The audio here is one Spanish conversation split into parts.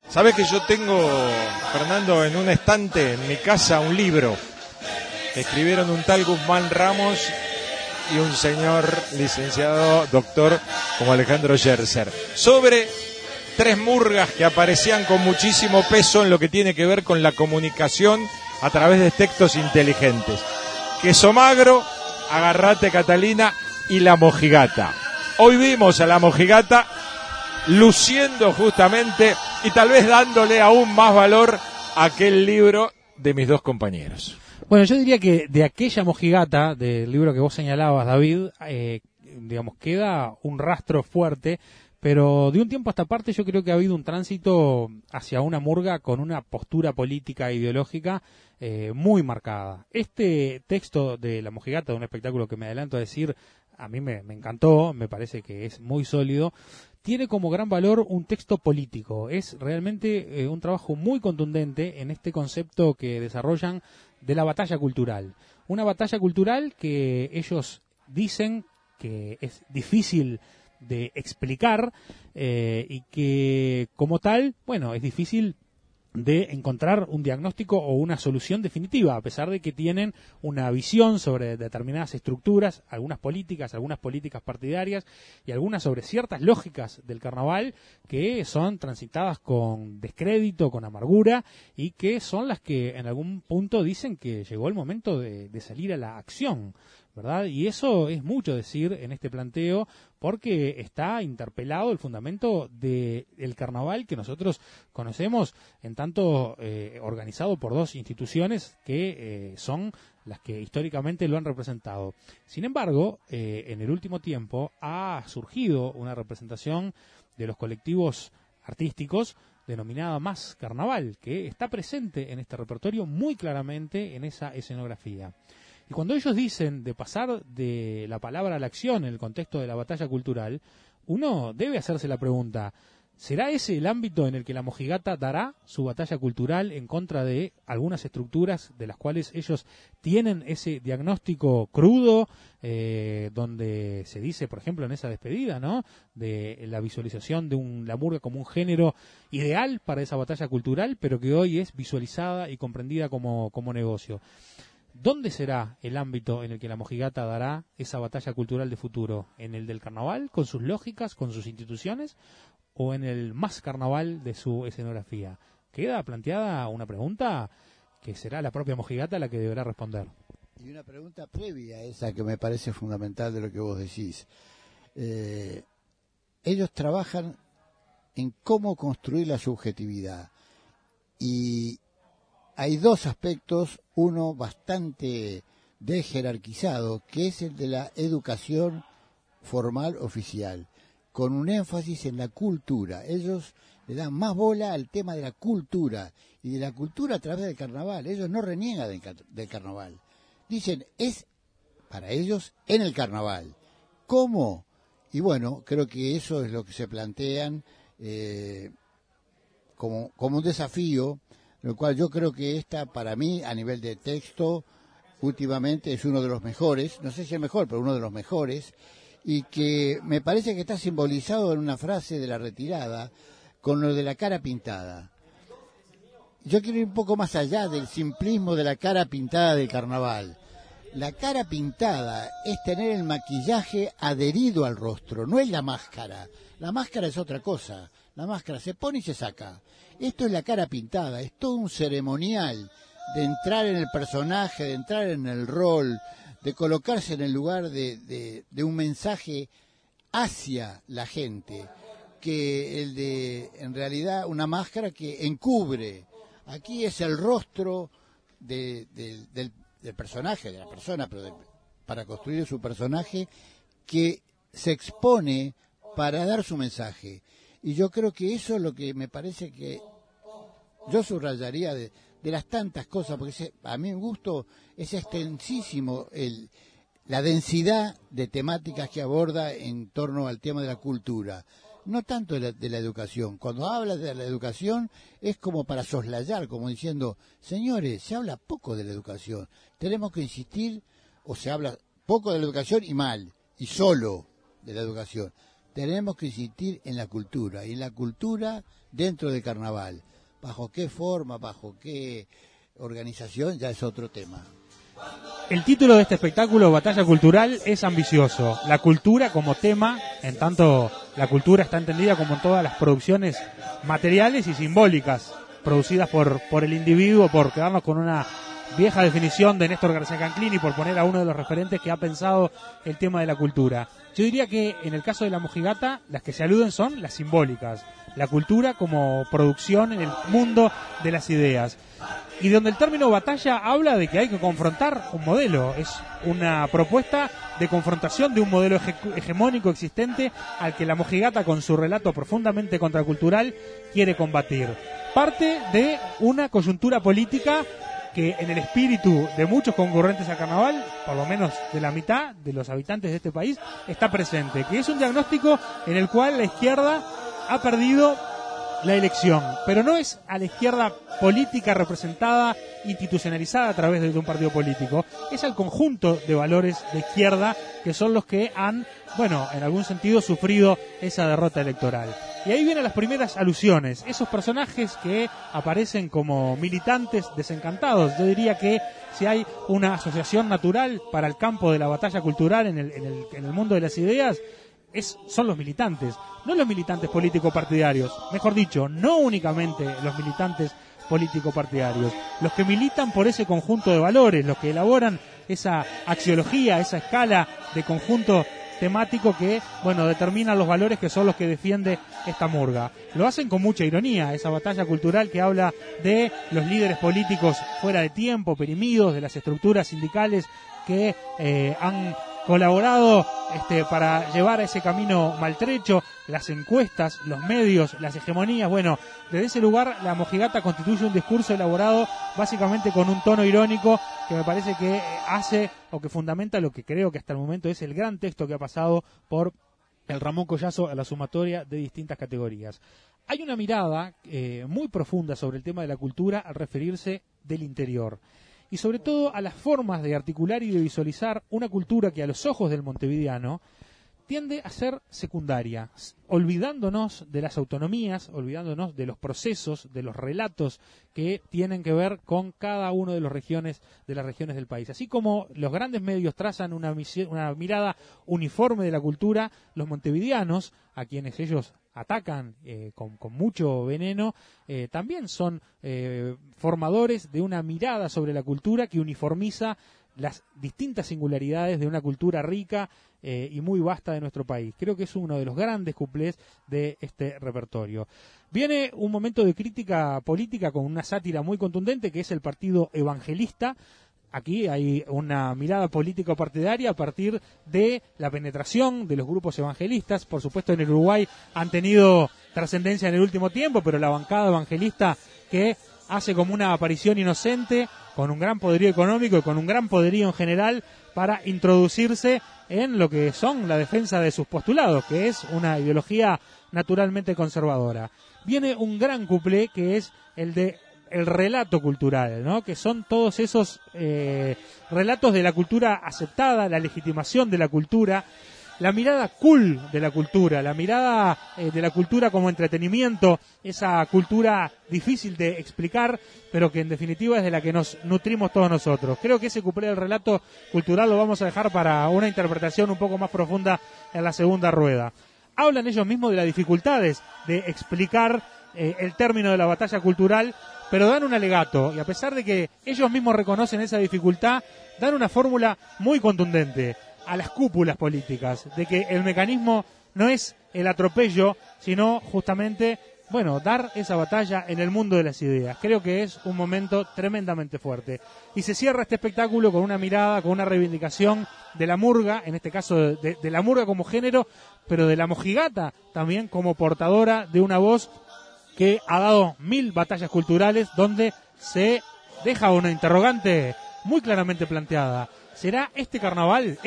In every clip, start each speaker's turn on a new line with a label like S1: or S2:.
S1: Sabes que yo tengo, Fernando, en un estante en mi casa un libro que escribieron un tal Guzmán Ramos y un señor licenciado doctor como Alejandro Scherzer sobre tres murgas que aparecían con muchísimo peso en lo que tiene que ver con la comunicación a través de textos inteligentes. Queso Magro, Agarrate Catalina y La Mojigata. Hoy vimos a La Mojigata luciendo justamente y tal vez dándole aún más valor a aquel libro de mis dos compañeros.
S2: Bueno, yo diría que de aquella mojigata, del libro que vos señalabas, David, digamos, queda un rastro fuerte, pero de un tiempo a esta parte yo creo que ha habido un tránsito hacia una murga con una postura política e ideológica muy marcada. Este texto de La Mojigata, de un espectáculo que me adelanto a decir, a mí me encantó, me parece que es muy sólido, tiene como gran valor un texto político. Es realmente un trabajo muy contundente en este concepto que desarrollan de la batalla cultural. Una batalla cultural que ellos dicen que es difícil de explicar y que como tal, bueno, es difícil de encontrar un diagnóstico o una solución definitiva, a pesar de que tienen una visión sobre determinadas estructuras, algunas políticas partidarias y algunas sobre ciertas lógicas del carnaval que son transitadas con descrédito, con amargura y que son las que en algún punto dicen que llegó el momento de salir a la acción, ¿verdad? Y eso es mucho decir en este planteo porque está interpelado el fundamento del carnaval que nosotros conocemos en tanto organizado por dos instituciones que son las que históricamente lo han representado. Sin embargo, en el último tiempo ha surgido una representación de los colectivos artísticos denominada Más Carnaval, que está presente en este repertorio muy claramente en esa escenografía. Y cuando ellos dicen de pasar de la palabra a la acción en el contexto de la batalla cultural, uno debe hacerse la pregunta, ¿será ese el ámbito en el que la mojigata dará su batalla cultural en contra de algunas estructuras de las cuales ellos tienen ese diagnóstico crudo, donde se dice, por ejemplo, en esa despedida, ¿no?, de la visualización de la murga como un género ideal para esa batalla cultural, pero que hoy es visualizada y comprendida como negocio? ¿Dónde será el ámbito en el que la mojigata dará esa batalla cultural de futuro? ¿En el del carnaval, con sus lógicas, con sus instituciones, o en el más carnaval de su escenografía? Queda planteada una pregunta que será la propia mojigata la que deberá responder.
S3: Y una pregunta previa a esa que me parece fundamental de lo que vos decís. Ellos trabajan en cómo construir la subjetividad. Y hay dos aspectos, uno bastante desjerarquizado, que es el de la educación formal oficial, con un énfasis en la cultura. Ellos le dan más bola al tema de la cultura, y de la cultura a través del carnaval. Ellos no reniegan del carnaval. Dicen, es para ellos en el carnaval. ¿Cómo? Y bueno, creo que eso es lo que se plantean como un desafío, lo cual yo creo que esta, para mí, a nivel de texto, últimamente es uno de los mejores, no sé si el mejor, pero uno de los mejores, y que me parece que está simbolizado en una frase de la retirada, con lo de la cara pintada. Yo quiero ir un poco más allá del simplismo de la cara pintada del carnaval. La cara pintada es tener el maquillaje adherido al rostro, no es la máscara. La máscara es otra cosa, la máscara se pone y se saca. Esto es la cara pintada, es todo un ceremonial de entrar en el personaje, de entrar en el rol, de colocarse en el lugar de un mensaje hacia la gente, que el de, en realidad, una máscara que encubre. Aquí es el rostro del personaje, de la persona, pero para construir su personaje, que se expone para dar su mensaje. Y yo creo que eso es lo que me parece que yo subrayaría de las tantas cosas, porque a mi gusto es extensísimo la densidad de temáticas que aborda en torno al tema de la cultura, no tanto de la educación. Cuando habla de la educación es como para soslayar, como diciendo, señores, se habla poco de la educación, tenemos que insistir, o se habla poco de la educación y mal, y solo de la educación. Tenemos que insistir en la cultura, y en la cultura dentro del carnaval. ¿Bajo qué forma, bajo qué organización? Ya es otro tema.
S2: El título de este espectáculo, Batalla Cultural, es ambicioso. La cultura como tema, en tanto la cultura está entendida como en todas las producciones materiales y simbólicas producidas por el individuo, por quedarnos con una vieja definición de Néstor García Canclini, por poner a uno de los referentes que ha pensado el tema de la cultura. Yo diría que en el caso de la mojigata, las que se aluden son las simbólicas, la cultura como producción en el mundo de las ideas. Y donde el término batalla habla de que hay que confrontar un modelo, es una propuesta de confrontación de un modelo hegemónico existente al que la mojigata, con su relato profundamente contracultural, quiere combatir. Parte de una coyuntura política que en el espíritu de muchos concurrentes al carnaval, por lo menos de la mitad de los habitantes de este país, está presente, que es un diagnóstico en el cual la izquierda ha perdido la elección, pero no es a la izquierda política representada, institucionalizada a través de un partido político, es al conjunto de valores de izquierda que son los que han, bueno, en algún sentido sufrido esa derrota electoral. Y ahí vienen las primeras alusiones, esos personajes que aparecen como militantes desencantados. Yo diría que si hay una asociación natural para el campo de la batalla cultural en el mundo de las ideas, son los militantes, no los militantes político-partidarios, mejor dicho, no únicamente los militantes político-partidarios, los que militan por ese conjunto de valores, los que elaboran esa axiología, esa escala de conjunto temático que, bueno, determina los valores que son los que defiende esta murga. Lo hacen con mucha ironía, esa batalla cultural que habla de los líderes políticos fuera de tiempo, perimidos, de las estructuras sindicales que han colaborado para llevar a ese camino maltrecho, las encuestas, los medios, las hegemonías. Bueno, desde ese lugar la mojigata constituye un discurso elaborado básicamente con un tono irónico que me parece que hace o que fundamenta lo que creo que hasta el momento es el gran texto que ha pasado por el Ramón Collazo a la sumatoria de distintas categorías. Hay una mirada muy profunda sobre el tema de la cultura al referirse del interior, y sobre todo a las formas de articular y de visualizar una cultura que a los ojos del montevideano tiende a ser secundaria, olvidándonos de las autonomías, olvidándonos de los procesos, de los relatos que tienen que ver con cada una de las regiones del país. Así como los grandes medios trazan una mirada uniforme de la cultura, los montevideanos, a quienes ellos atacan con mucho veneno, también son formadores de una mirada sobre la cultura que uniformiza las distintas singularidades de una cultura rica y muy vasta de nuestro país. Creo que es uno de los grandes cuplés de este repertorio. Viene un momento de crítica política con una sátira muy contundente, que es el Partido Evangelista. Aquí hay una mirada político-partidaria a partir de la penetración de los grupos evangelistas. Por supuesto, en el Uruguay han tenido trascendencia en el último tiempo, pero la bancada evangelista que hace como una aparición inocente, con un gran poderío económico y con un gran poderío en general, para introducirse en lo que son la defensa de sus postulados, que es una ideología naturalmente conservadora. Viene un gran cuplé que es el de el relato cultural, ¿no? Que son todos esos relatos de la cultura aceptada, la legitimación de la cultura, la mirada cool de la cultura, la mirada de la cultura como entretenimiento, esa cultura difícil de explicar, pero que en definitiva es de la que nos nutrimos todos nosotros. Creo que ese cuplé del relato cultural lo vamos a dejar para una interpretación un poco más profunda en la segunda rueda. Hablan ellos mismos de las dificultades de explicar el término de la batalla cultural, pero dan un alegato, y a pesar de que ellos mismos reconocen esa dificultad, dan una fórmula muy contundente a las cúpulas políticas, de que el mecanismo no es el atropello, sino justamente, bueno, dar esa batalla en el mundo de las ideas. Creo que es un momento tremendamente fuerte. Y se cierra este espectáculo con una mirada, con una reivindicación de la murga, en este caso de la murga como género, pero de la mojigata también como portadora de una voz que ha dado 1000 batallas culturales, donde se deja una interrogante muy claramente planteada. ¿Será este carnaval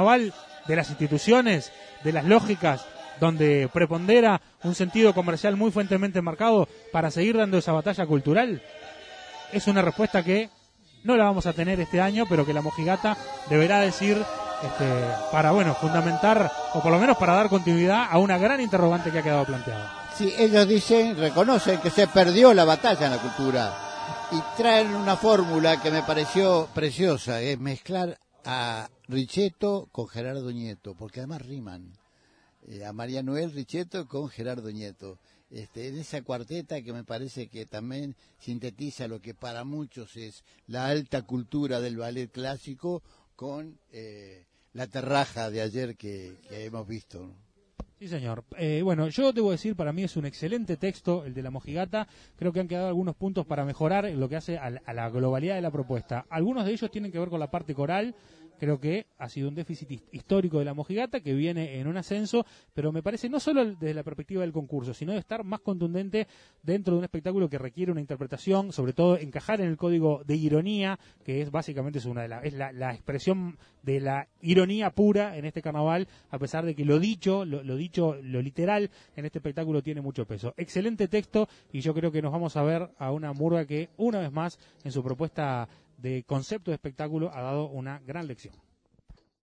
S2: de las instituciones, de las lógicas, donde prepondera un sentido comercial muy fuertemente marcado para seguir dando esa batalla cultural? Es una respuesta que no la vamos a tener este año, pero que la mojigata deberá decir para, bueno, fundamentar, o por lo menos para dar continuidad a una gran interrogante que ha quedado planteada.
S3: Sí, ellos dicen, reconocen que se perdió la batalla en la cultura y traen una fórmula que me pareció preciosa, es mezclar a Ricetto con Gerardo Nieto, porque además riman. A María Noel Ricetto con Gerardo Nieto. En esa cuarteta que me parece que también sintetiza lo que para muchos es la alta cultura del ballet clásico con la terraja de ayer que hemos visto, ¿no?
S2: Sí, señor. Bueno, yo debo decir, para mí es un excelente texto el de La Mojigata. Creo que han quedado algunos puntos para mejorar en lo que hace a la globalidad de la propuesta. Algunos de ellos tienen que ver con la parte coral. Creo que ha sido un déficit histórico de La Mojigata, que viene en un ascenso, pero me parece no solo desde la perspectiva del concurso, sino de estar más contundente dentro de un espectáculo que requiere una interpretación, sobre todo encajar en el código de ironía, que es básicamente la expresión de la ironía pura en este carnaval, a pesar de que lo literal en este espectáculo tiene mucho peso. Excelente texto, y yo creo que nos vamos a ver a una murga que, una vez más, en su propuesta de concepto de espectáculo ha dado una gran lección.